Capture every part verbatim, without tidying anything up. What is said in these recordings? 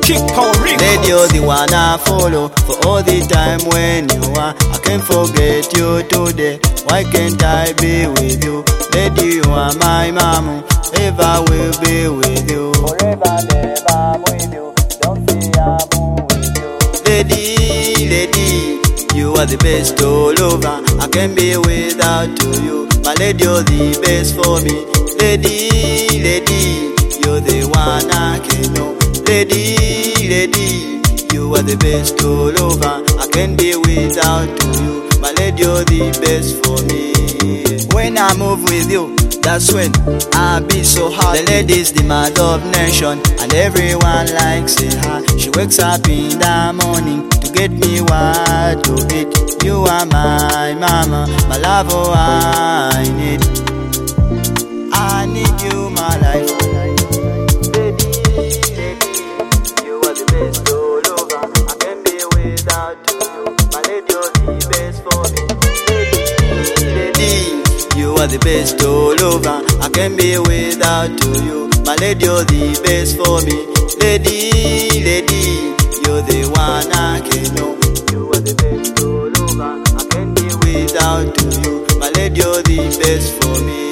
King Power Records. Lady, you're the one I follow for all the time when you are. I can't forget you today. Why can't I be with you? Lady, you are my mama. Ever will be with you. Forever, never, I'm with you. Don't say I'm with you. Lady, lady, you are the best all over. I can't be without you. My lady, you're the best for me. Lady, lady, you're the one I can know. Lady, lady, you are the best all over. I can't be without you. My lady, you're the best for me. When I move with you, that's when I be so hot. The lady's the mother of nation, and everyone likes her. She wakes up in the morning to get me what to eat. You are my mama, my love, oh I need. I need you, my life. Baby, baby, you are the best all over. I can't be without you. My lady, you're the best for me. Baby, baby, you are the best all over. I can't be without you. My lady, you're the best for me. Lady, lady, you're the one I can know. You are the best all over. I can't be without you. My lady, you're the best for me.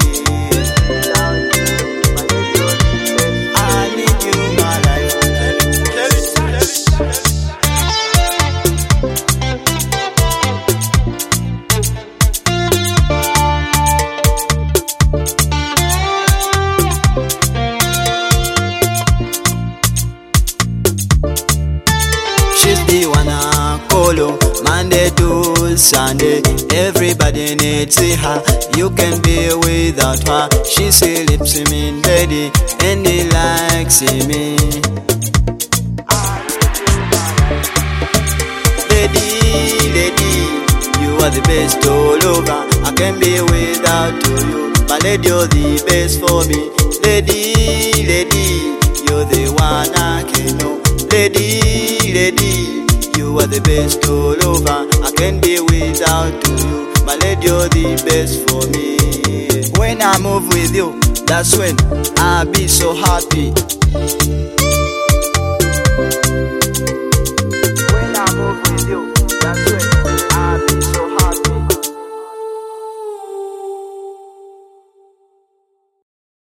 She's the one I follow Monday to Sunday. Everybody needs her. You can be without her. She sleeps in me, lady, and he likes me. Lady, lady, you are the best all over. I can't be without you. My lady, you're the best for me. Lady, lady, you're the one I can know. Lady, lady, you are the best all over. I can't be without you. My lady, you're the best for me. When I move with you, that's when I be so happy.